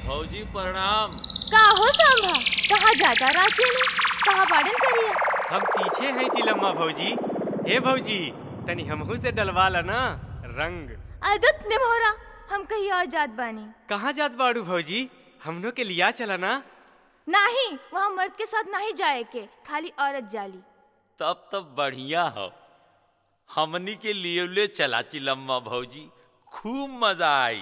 भौजी प्रणाम। का हो सांभा, कहाँ जाता रात में? कहाँ बाड़न करिए? हम पीछे हैं चिलम्मा भौजी। हे भौजी तनी हमहू से डलवा ला ना रंग। अदत निमोरा, हम कहीं और जात बानी। कहाँ जात बाड़ू भौजी? हमनों के लिया चला ना। नहीं, वहाँ मर्द के साथ नहीं जाए के, खाली औरत जाली। तब बढ़िया हो। हमनी के लिए चला चिलम्मा भौजी, खूब मजा आई।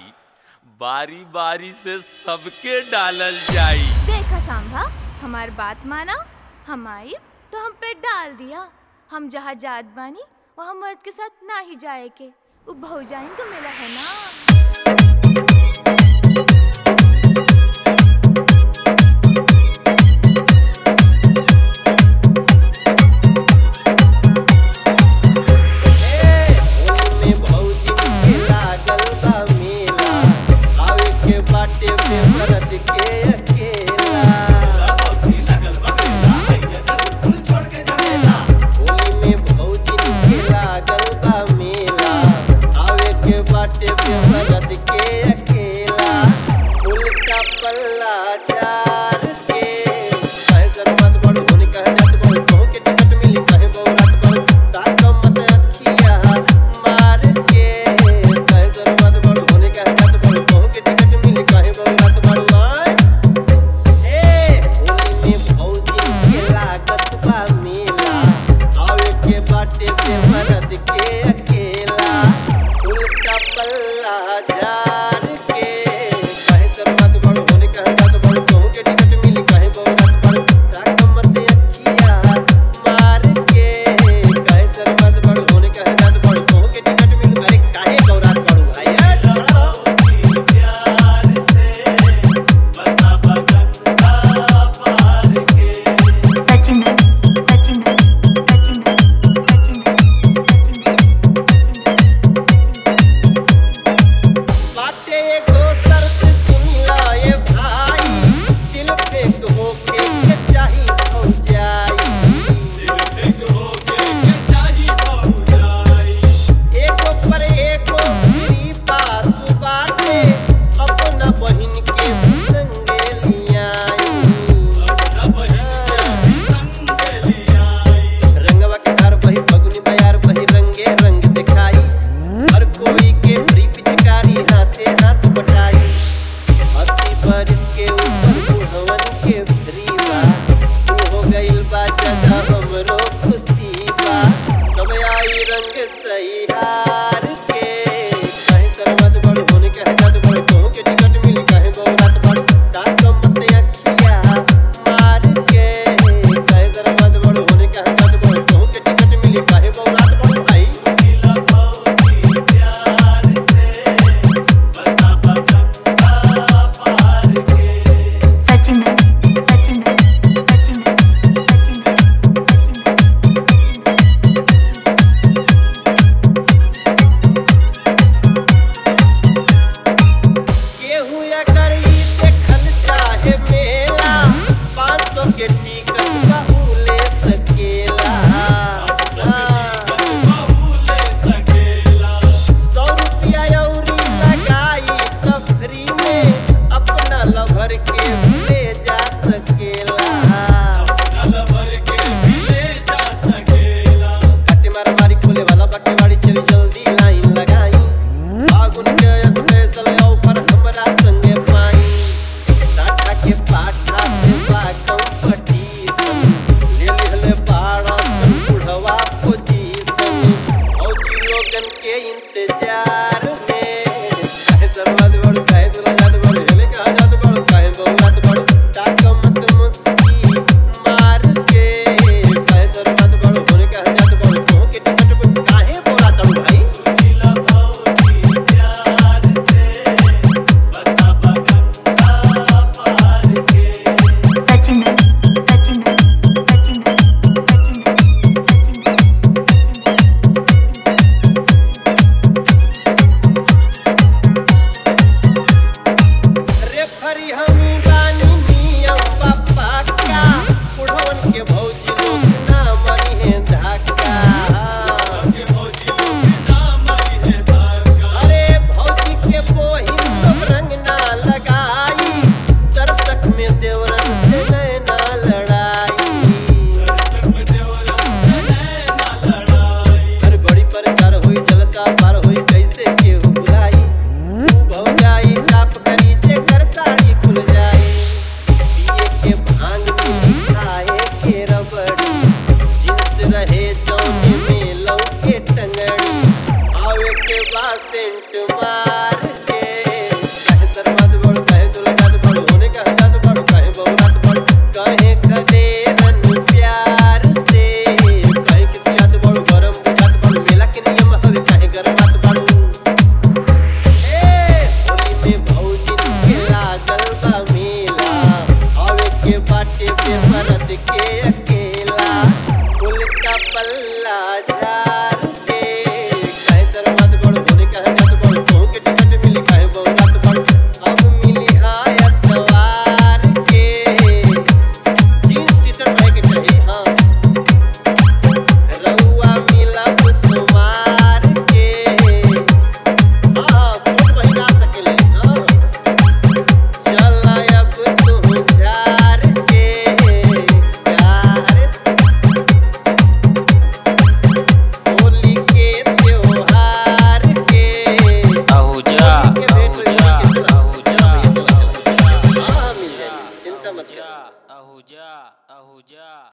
बारी बारी से सबके डालल जाई। देखा सांभा, हमार बात माना। हम आई तो हम पे डाल दिया। हम जहाँ जात बानी वहाँ मर्द के साथ ना ही जाए के। वो भौजाइन को मिला है ना। अपना लभर के